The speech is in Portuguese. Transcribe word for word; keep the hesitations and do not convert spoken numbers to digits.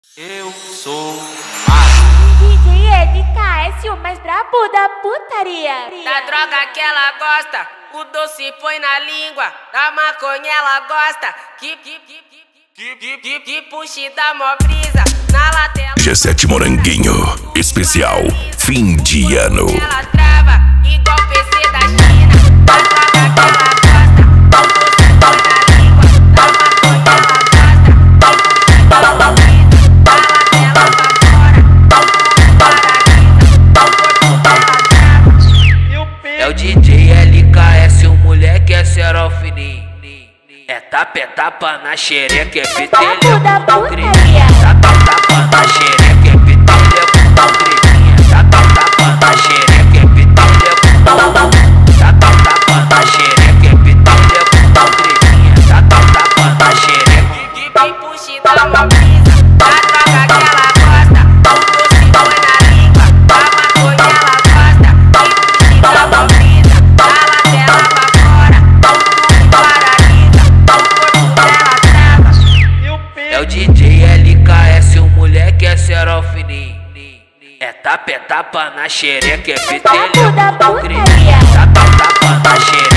Eu sou Mago. D J L K S, o mais brabo da putaria. Da droga que ela gosta, o doce põe na língua. Da maconha ela gosta, que que que que que que que puxe da mó brisa. Na latela G sete Moranguinho, especial fim de ano. ela trava, igual P C da China. Da droga que ela gosta, o doce põe na língua. Da maconha ela gosta, que puxe da mó brisa. Da latela pra fora, é o D J L K S, o moleque é cerol fininho. É tapa, é tapa na xereca, é petelha com grilinha. Tapa, tapa na xereca, é petelha com grilinha. Tapa, tapa na xereca, é petelha com grilinha. Tapa, tapa na xereca, é petelha com grilinha. Tapa, tapa na xereca, que puxe da mó brisa. Da droga que ela gosta, o doce põe na língua. Da maconha ela gosta, que puxe da mó brisa. Da latela pra fora, tudo paralisa. É o D J L K S, o moleque é cerol fininho. É tapa, é tapa na xereca, é petelha com grilinha. Tapa, tapa na xereca.